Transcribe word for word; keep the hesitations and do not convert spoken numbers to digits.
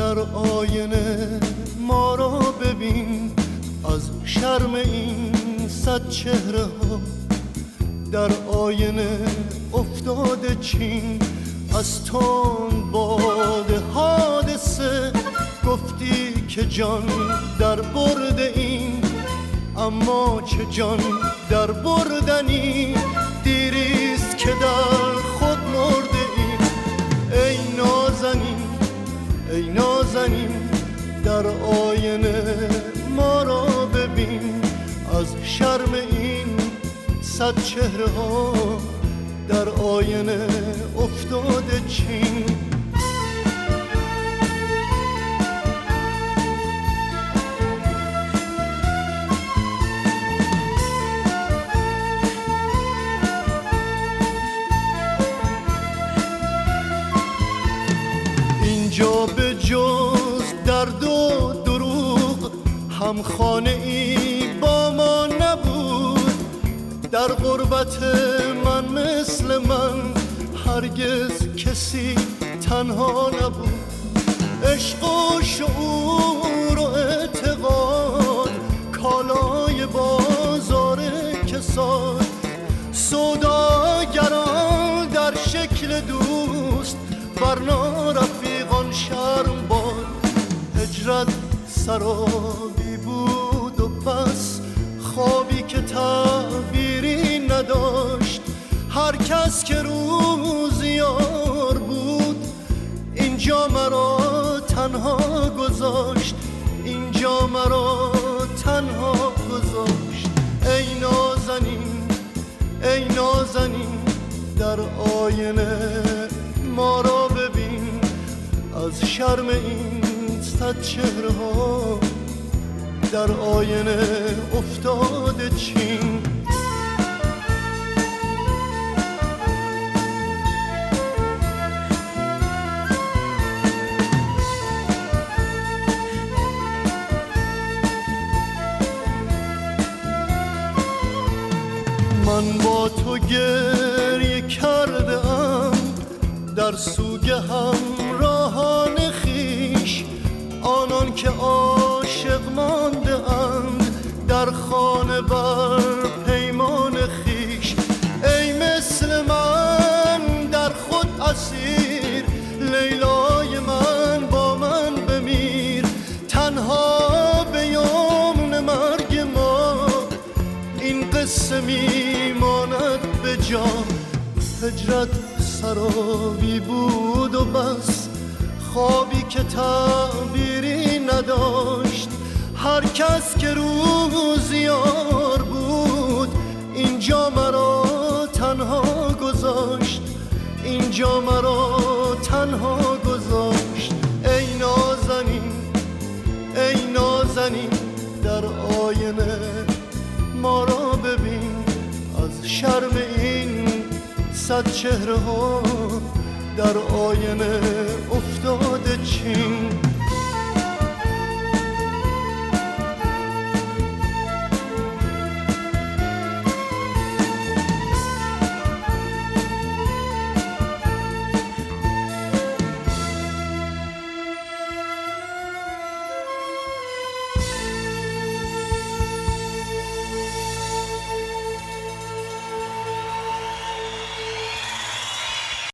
در آینه ما را ببین، از شرم این صد چهره ها در آینه افتاده چین. از تون باد حادثه گفتی که جان در برد این، اما چه جان در بردنی، دیریست که در خود مرده این. ای نازنین ای نازنین در آینه ما را ببین، از شرم این صد چهره ها در آینه افتاده چین. اینجا به جز درد و دروغ هم خانه ای با ما نبود. در غربت من مثل من هرگز کسی تنها نبود. عشق و شعور و اعتقاد کالای بازار کساد، سوداگران در شکل دوست برنا رفیقان شرم باد. هجرت سرابی بود و پس خوابی که تعبیری نداشت. هر کس که روزیار بود اینجا مرا تنها گذاشت، اینجا مرا تنها گذاشت. ای نازنین ای نازنین در آینه ما را ببین، از شرم این صد چهره ها در آینه افتاده چین. من با تو گریه کرده ام در سوگ همراهان خیش، آنان که عاشق مانده اند در خانه بر پیمان خیش. ای مثل من در خود اسیر، لیلای من با من بمیر. تنها به یمن مرگ ما این قصه میماند به جا. هجرت سرابی بود و بس، خوابی که تعبیری نداشت. هر کس که روزیار بود اینجا مرا تنها گذاشت، اینجا مرا تنها گذاشت. ای نازنین ای نازنین در آینه ما را ببین، از شرم این صد چهره ها در آینه افتاده چین.